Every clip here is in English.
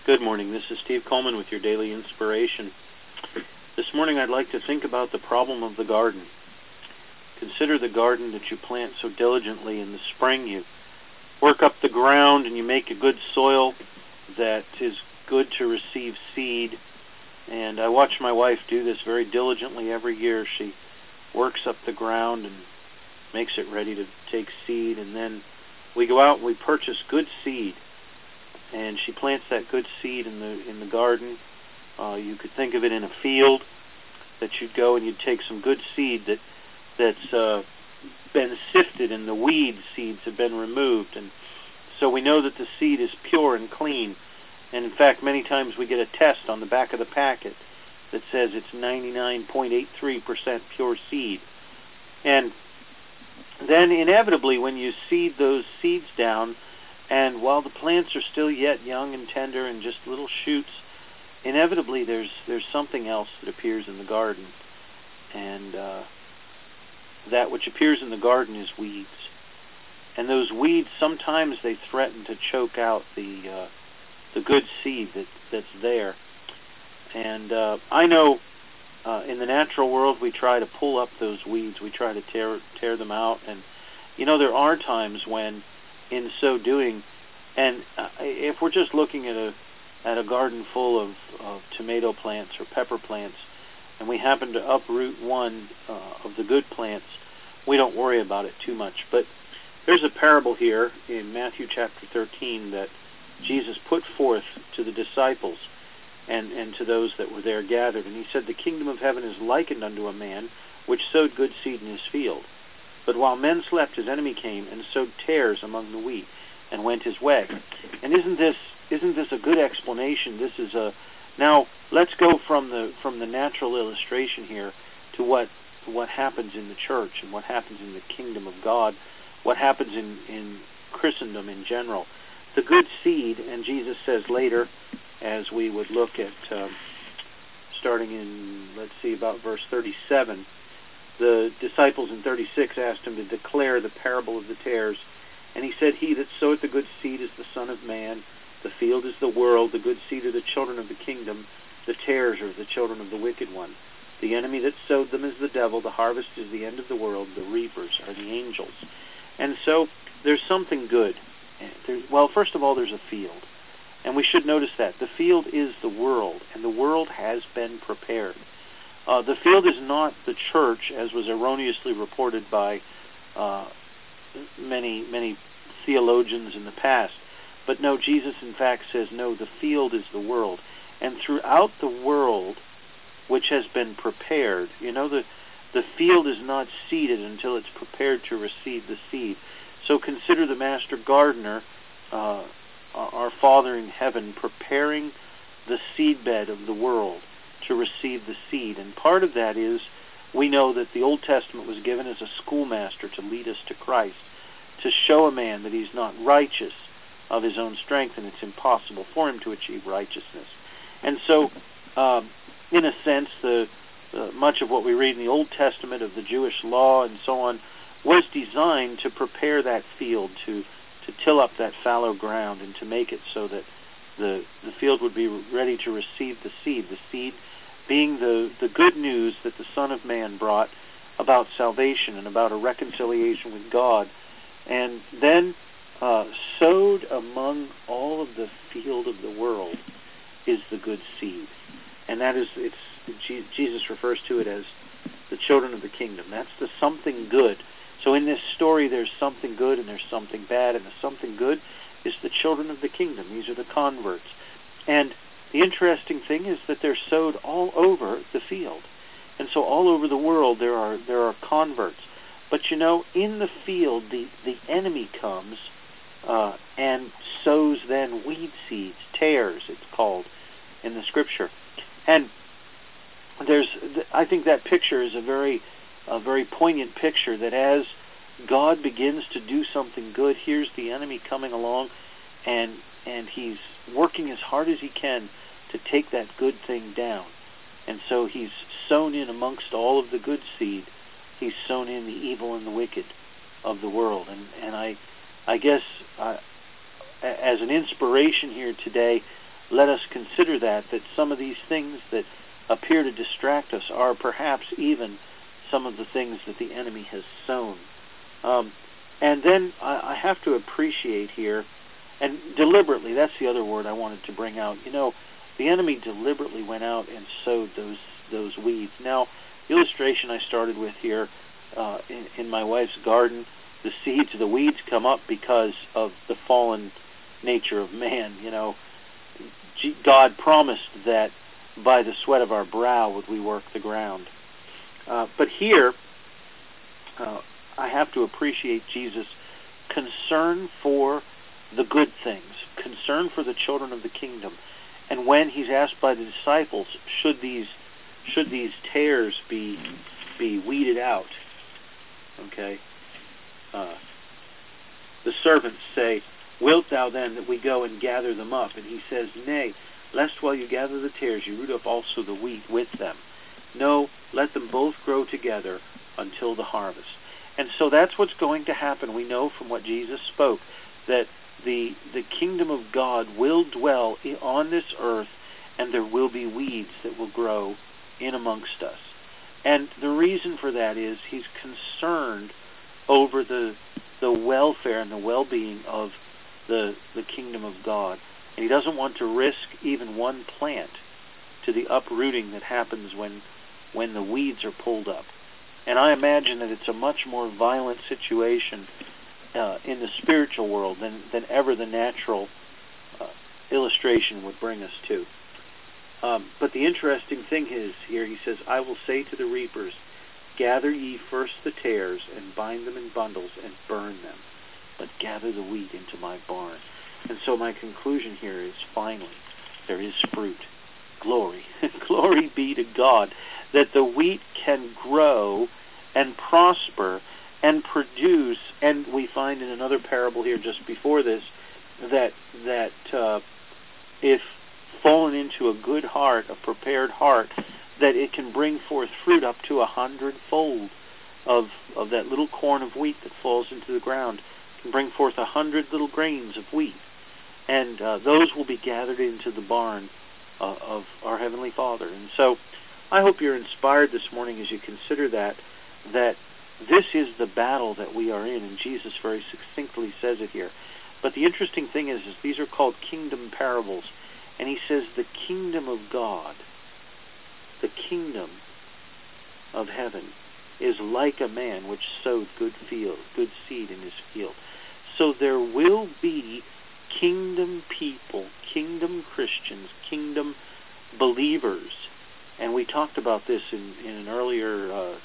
Good morning. This is Steve Coleman with your Daily Inspiration. This morning I'd like to think about the problem of the garden. Consider the garden that you plant so diligently in the spring. You work up the ground and you make a good soil that is good to receive seed. And I watch my wife do this very diligently every year. She works up the ground and makes it ready to take seed, and then we go out and we purchase good seed. And she plants that good seed in the garden. You could think of it in a field that you'd go and you'd take some good seed that's been sifted and the weed seeds have been removed, and so we know that the seed is pure and clean. And in fact, many times we get a test on the back of the packet that says it's 99.83% pure seed. And then inevitably, when you seed those seeds down, and while the plants are still yet young and tender and just little shoots, inevitably there's something else that appears in the garden. And that which appears in the garden is weeds. And those weeds, sometimes they threaten to choke out the good seed that's there. And I know in the natural world we try to pull up those weeds. We try to tear them out. And there are times when, in so doing, and if we're just looking at a garden full of tomato plants or pepper plants, and we happen to uproot one of the good plants, we don't worry about it too much. But there's a parable here in Matthew chapter 13 that Jesus put forth to the disciples and to those that were there gathered. And he said, "The kingdom of heaven is likened unto a man which sowed good seed in his field. But while men slept, his enemy came and sowed tares among the wheat, and went his way." And isn't this a good explanation? This is now let's go from the natural illustration here to what happens in the church and what happens in the kingdom of God, what happens in Christendom in general. The good seed, and Jesus says later, as we would look at starting in, let's see, about verse 37, the disciples in 36 asked him to declare the parable of the tares. And he said, "He that soweth the good seed is the Son of Man. The field is the world. The good seed are the children of the kingdom. The tares are the children of the wicked one. The enemy that sowed them is the devil. The harvest is the end of the world. The reapers are the angels." And so there's something good. Well, first of all, there's a field. And we should notice that. The field is the world, and the world has been prepared. The field is not the church, as was erroneously reported by many theologians in the past. But no, Jesus in fact says, no, the field is the world. And throughout the world, which has been prepared, the field is not seeded until it's prepared to receive the seed. So consider the master gardener, our Father in heaven, preparing the seedbed of the world to receive the seed. And part of that is, we know that the Old Testament was given as a schoolmaster to lead us to Christ, to show a man that he's not righteous of his own strength, and it's impossible for him to achieve righteousness. And so, in a sense, much of what we read in the Old Testament of the Jewish law and so on was designed to prepare that field, to till up that fallow ground, and to make it so that the field would be ready to receive the seed being the good news that the Son of Man brought about salvation and about a reconciliation with God. And then sowed among all of the field of the world is the good seed. And that is, Jesus refers to it as the children of the kingdom. That's the something good. So in this story, there's something good and there's something bad, and the something good is the children of the kingdom. These are the converts. And the interesting thing is that they're sowed all over the field. And so all over the world there are converts. But in the field, the enemy comes and sows then weed seeds, tares, it's called in the Scripture. And I think that picture is a very poignant picture, that as God begins to do something good, here's the enemy coming along, and he's working as hard as he can to take that good thing down. And so he's sown in amongst all of the good seed, he's sown in the evil and the wicked of the world. And I guess as an inspiration here today, let us consider that some of these things that appear to distract us are perhaps even some of the things that the enemy has sown. And then I have to appreciate here, and deliberately, that's the other word I wanted to bring out. The enemy deliberately went out and sowed those weeds. Now, the illustration I started with here in my wife's garden, the seeds, the weeds come up because of the fallen nature of man. God promised that by the sweat of our brow would we work the ground. But here, I have to appreciate Jesus' concern for the good things, concern for the children of the kingdom. And when he's asked by the disciples, should these tares be weeded out? Okay. The servants say, "Wilt thou then that we go and gather them up?" And he says, "Nay, lest while you gather the tares you root up also the wheat with them. No, let them both grow together until the harvest." And so that's what's going to happen. We know from what Jesus spoke that the kingdom of God will dwell on this earth, and there will be weeds that will grow in amongst us. And the reason for that is he's concerned over the welfare and the well-being of the kingdom of God. And he doesn't want to risk even one plant to the uprooting that happens when the weeds are pulled up. And I imagine that it's a much more violent situation in the spiritual world than ever the natural illustration would bring us to. But the interesting thing is here, he says, "I will say to the reapers, gather ye first the tares, and bind them in bundles, and burn them, but gather the wheat into my barn." And so my conclusion here is, finally, there is fruit. Glory. Glory be to God that the wheat can grow and prosper and produce. And we find in another parable here just before this that if fallen into a good heart, a prepared heart, that it can bring forth fruit up to 100-fold of that little corn of wheat that falls into the ground. It can bring forth 100 little grains of wheat. And those will be gathered into the barn of our Heavenly Father. And so I hope you're inspired this morning as you consider that this is the battle that we are in, and Jesus very succinctly says it here. But the interesting thing is these are called kingdom parables. And he says the kingdom of God, the kingdom of heaven, is like a man which sowed good seed in his field. So there will be kingdom people, kingdom Christians, kingdom believers. And we talked about this in an earlier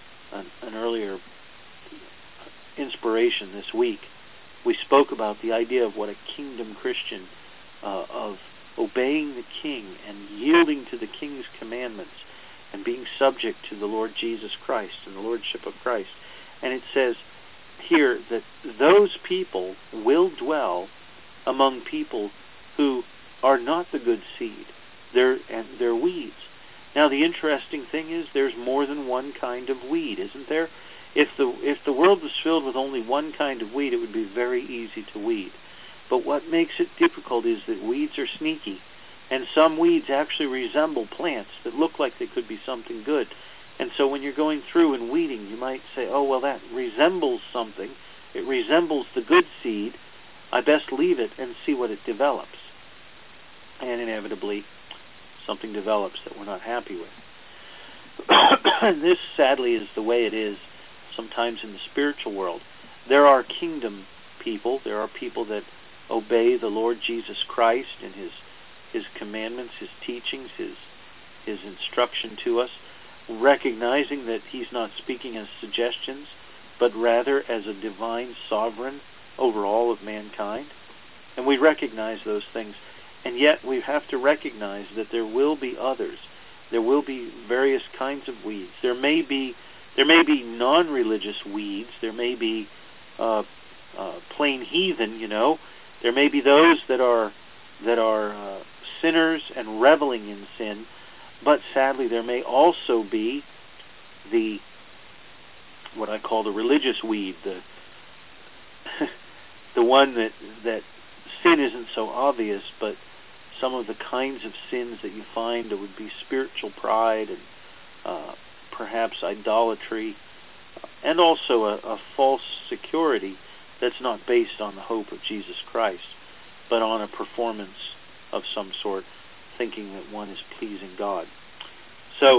inspiration this week. We spoke about the idea of what a kingdom Christian, of obeying the king and yielding to the king's commandments and being subject to the Lord Jesus Christ and the lordship of Christ. And it says here that those people will dwell among people who are not the good seed. They're weeds. Now the interesting thing is there's more than one kind of weed, isn't there? If the world was filled with only one kind of weed, it would be very easy to weed. But what makes it difficult is that weeds are sneaky, and some weeds actually resemble plants that look like they could be something good. And so when you're going through and weeding, you might say, oh, well, that resembles something. It resembles the good seed. I best leave it and see what it develops. And inevitably, something develops that we're not happy with. And this, sadly, is the way it is sometimes in the spiritual world. There are kingdom people. There are people that obey the Lord Jesus Christ and his commandments, his teachings, his instruction to us, recognizing that he's not speaking as suggestions, but rather as a divine sovereign over all of mankind. And we recognize those things. And yet we have to recognize that there will be others. There will be various kinds of weeds. There may be non-religious weeds. There may be plain heathen, There may be those that are sinners and reveling in sin, but sadly there may also be what I call the religious weed, the one that sin isn't so obvious, but some of the kinds of sins that you find that would be spiritual pride and perhaps idolatry, and also a false security that's not based on the hope of Jesus Christ, but on a performance of some sort, thinking that one is pleasing God. So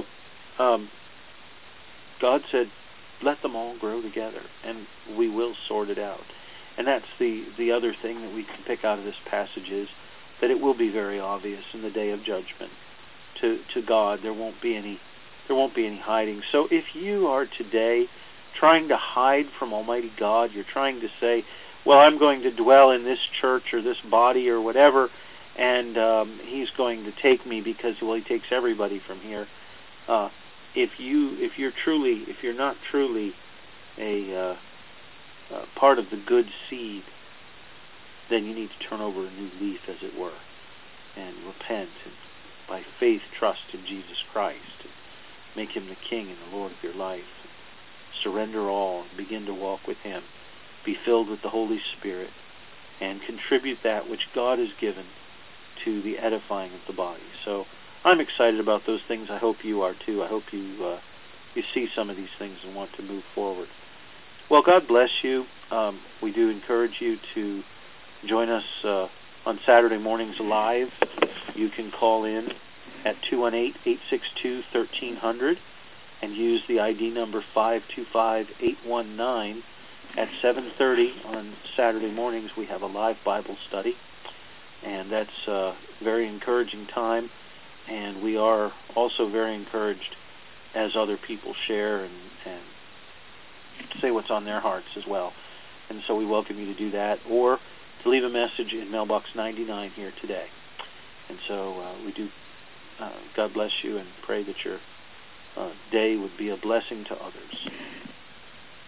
God said, let them all grow together, and we will sort it out. And that's the other thing that we can pick out of this passage, is that it will be very obvious in the day of judgment. To God, there won't be any hiding. So if you are today trying to hide from Almighty God, you're trying to say, well, I'm going to dwell in this church or this body or whatever, and He's going to take me because, well, He takes everybody from here. If you're not truly a part of the good seed, then you need to turn over a new leaf, as it were, and repent, and by faith trust in Jesus Christ, and make Him the King and the Lord of your life. Surrender all and begin to walk with Him. Be filled with the Holy Spirit and contribute that which God has given to the edifying of the body. So I'm excited about those things. I hope you are too. I hope you see some of these things and want to move forward. Well, God bless you. We do encourage you to join us on Saturday mornings live. You can call in at 218-862-1300 and use the ID number 525819. At 7:30 on Saturday mornings, we have a live Bible study, and that's a very encouraging time. And we are also very encouraged as other people share and say what's on their hearts as well. And so we welcome you to do that, or to leave a message in mailbox 99 here today. And so we do, God bless you, and pray that your day would be a blessing to others.